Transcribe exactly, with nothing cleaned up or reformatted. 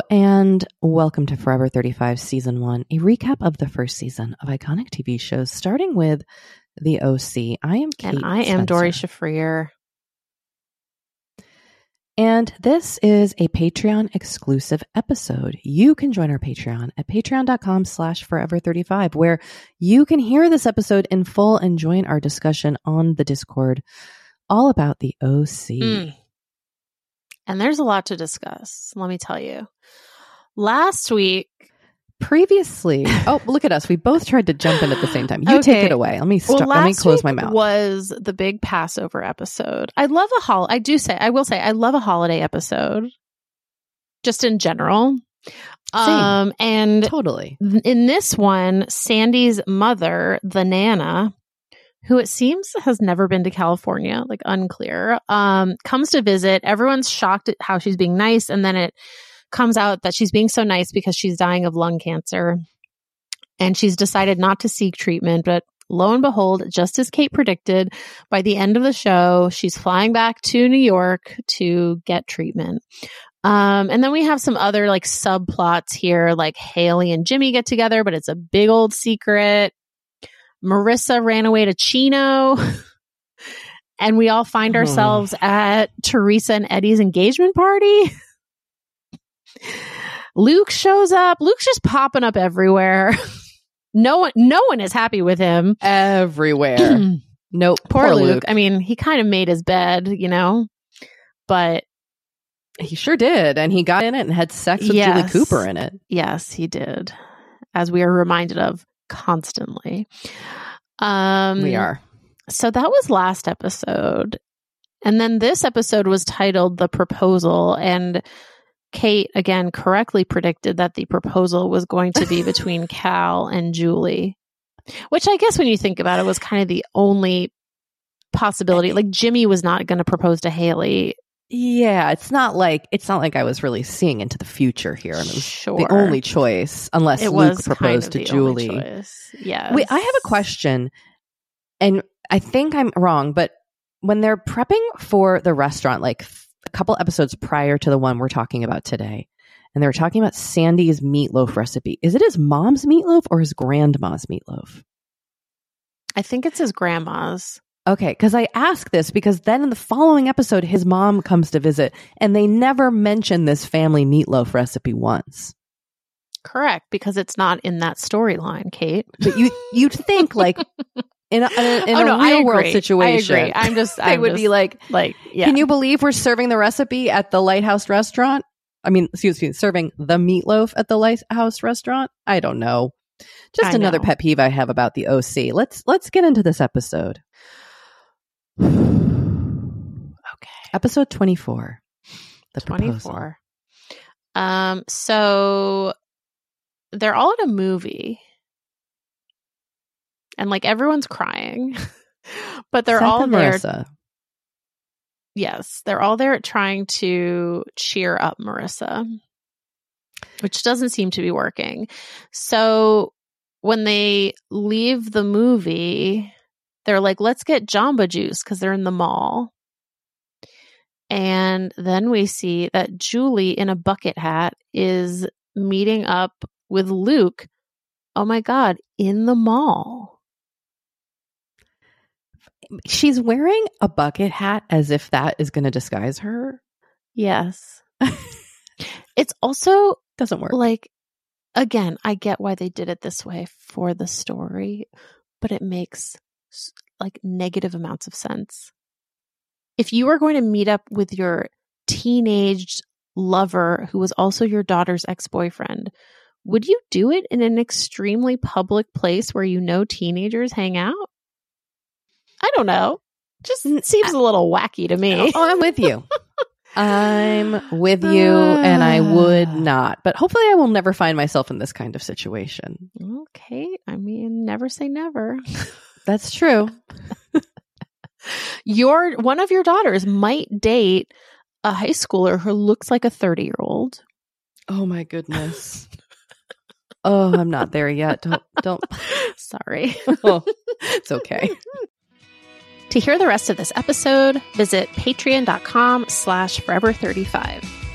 and welcome to Forever thirty-five Season one, a recap of the first season of iconic T V shows, starting with The O C. I am Kate And I am Spencer. Dory Shafrir. And this is a Patreon exclusive episode. You can join our Patreon at patreon.com slash forever 35, where you can hear this episode in full and join our discussion on the Discord all about The O C. Mm. And there's a lot to discuss, let me tell you. Last week... Previously... Oh, look at us. We both tried to jump in at the same time. You okay. take it away. Let me stop. Well, Let me close my mouth. Was the big Passover episode. I love a hol. I do say, I will say, I love a holiday episode. Just in general. Same. Um, and totally. In this one, Sandy's mother, the Nana, who it seems has never been to California, like unclear, um, comes to visit. Everyone's shocked at how she's being nice. And then it comes out that she's being so nice because she's dying of lung cancer. And she's decided not to seek treatment. But lo and behold, just as Kate predicted, by the end of the show, she's flying back to New York to get treatment. Um, and then we have some other like subplots here, like Haley and Jimmy get together, but it's a big old secret. Marissa ran away to Chino. And we all find ourselves oh. at Teresa and Eddie's engagement party. Luke shows up. Luke's just popping up everywhere. No one, no one is happy with him. Everywhere. Nope. Poor, poor Luke. Luke. I mean, he kind of made his bed, you know, but he sure did. And he got in it and had sex with yes. Julie Cooper in it. Yes, he did. As we are reminded of constantly. Um, we are. So that was last episode. And then this episode was titled The Proposal. And Kate, again, correctly predicted that the proposal was going to be between Cal and Julie. Which I guess when you think about it was kind of the only possibility. Like Jimmy was not going to propose to Haley. Yeah, it's not like it's not like I was really seeing into the future here. I mean, it was sure. the only choice, unless it Luke was proposed kind of to Julie. Yes. Wait, I have a question, and I think I'm wrong, but when they're prepping for the restaurant, like a couple episodes prior to the one we're talking about today, and they were talking about Sandy's meatloaf recipe. Is it his mom's meatloaf or his grandma's meatloaf? I think it's his grandma's. Okay, because I ask this because then in the following episode, his mom comes to visit and they never mention this family meatloaf recipe once. Correct, because it's not in that storyline, Kate. But you, you'd think like in a, in a, in oh, a no, real world situation, I agree. I'm just, they I'm would just, be like, like, yeah. Can you believe we're serving the recipe at the Lighthouse restaurant? I mean, excuse me, serving the meatloaf at the Lighthouse restaurant? I don't know. Just I another know. pet peeve I have about the O C. Let's let's get into this episode. Okay. Episode twenty-four. The twenty-four. proposal. Um, so they're all at a movie. And like everyone's crying. But they're Seth all and there. Marissa. Yes. They're all there trying to cheer up Marissa. Which doesn't seem to be working. So when they leave the movie, they're like, let's get Jamba Juice because they're in the mall. And then we see that Julie in a bucket hat is meeting up with Luke. Oh my God, in the mall. She's wearing a bucket hat as if that is going to disguise her. Yes. It's also doesn't work. Like, again, I get why they did it this way for the story, but it makes like negative amounts of sense. If you were going to meet up with your teenage lover who was also your daughter's ex-boyfriend, would you do it in an extremely public place where you know teenagers hang out? I don't know. Just seems a little wacky to me. Oh, I'm with you. I'm with you, and I would not. But hopefully I will never find myself in this kind of situation. Okay. I mean, never say never. That's true. Your one of your daughters might date a high schooler who looks like a thirty-year-old. Oh my goodness. Oh, I'm not there yet. Don't don't. Sorry. Oh, it's okay. To hear the rest of this episode, visit patreon.com slash forever35.